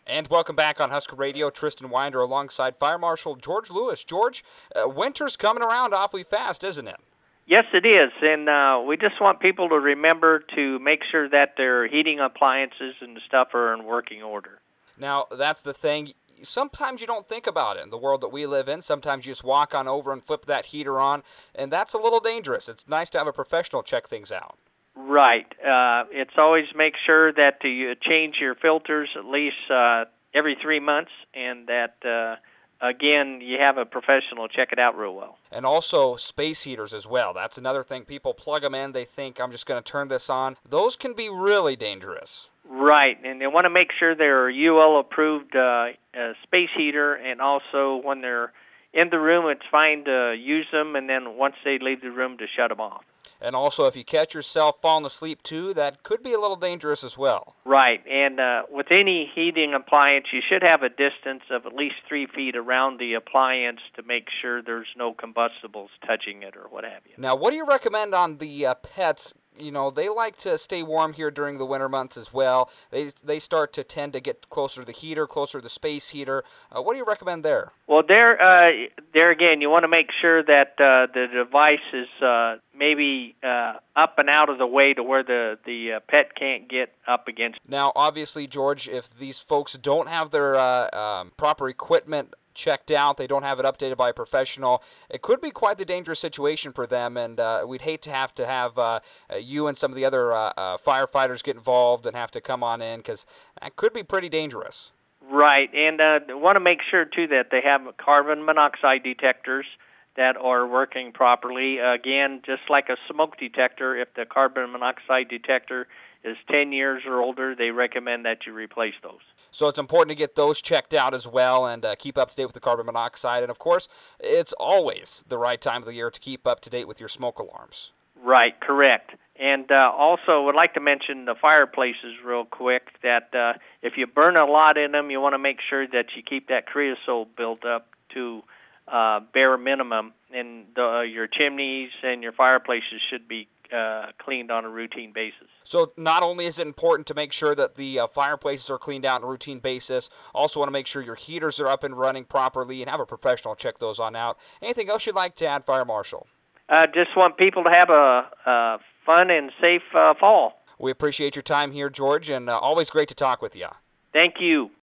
And welcome back on Husker Radio. Tristan Winder alongside Fire Marshal George Lewis. George, winter's coming around awfully fast, isn't it? Yes, it is, and we just want people to remember to make sure that their heating appliances and stuff are in working order. Now, that's the thing. Sometimes you don't think about it in the world that we live in. Sometimes you just walk on over and flip that heater on, and that's a little dangerous. It's nice to have a professional check things out. Right. It's always make sure that you change your filters at least every 3 months, and that, again, you have a professional check it out real well. And also space heaters as well. That's another thing. People plug them in. They think, I'm just going to turn this on. Those can be really dangerous. Right, and they want to make sure they're UL-approved space heater, and also when they're in the room, it's fine to use them, and then once they leave the room, to shut them off. And also, if you catch yourself falling asleep, too, that could be a little dangerous as well. Right, and with any heating appliance, you should have a distance of at least 3 feet around the appliance to make sure there's no combustibles touching it or what have you. Now, what do you recommend on the pets? You know, they like to stay warm here during the winter months as well. They start to tend to get closer to the heater, closer to the space heater. What do you recommend there? Well, there again, you want to make sure that the device is maybe up and out of the way to where the pet can't get up against. Now, obviously, George, if these folks don't have their proper equipment checked out, they don't have it updated by a professional, it could be quite the dangerous situation for them, and we'd hate to have you and some of the other firefighters get involved and have to come on in, because that could be pretty dangerous. Right, and want to make sure, too, that they have carbon monoxide detectors that are working properly. Again, just like a smoke detector, if the carbon monoxide detector is 10 years or older, they recommend that you replace those. So it's important to get those checked out as well and keep up to date with the carbon monoxide. And, of course, it's always the right time of the year to keep up to date with your smoke alarms. Right, correct. And also would like to mention the fireplaces real quick, that if you burn a lot in them, you want to make sure that you keep that creosote built up to bare minimum. And your chimneys and your fireplaces should be cleaned on a routine basis. So not only is it important to make sure that the fireplaces are cleaned out on a routine basis, also want to make sure your heaters are up and running properly and have a professional check those on out. Anything else you'd like to add, Fire Marshal? Just want people to have a fun and safe fall. We appreciate your time here, George, and always great to talk with you. Thank you.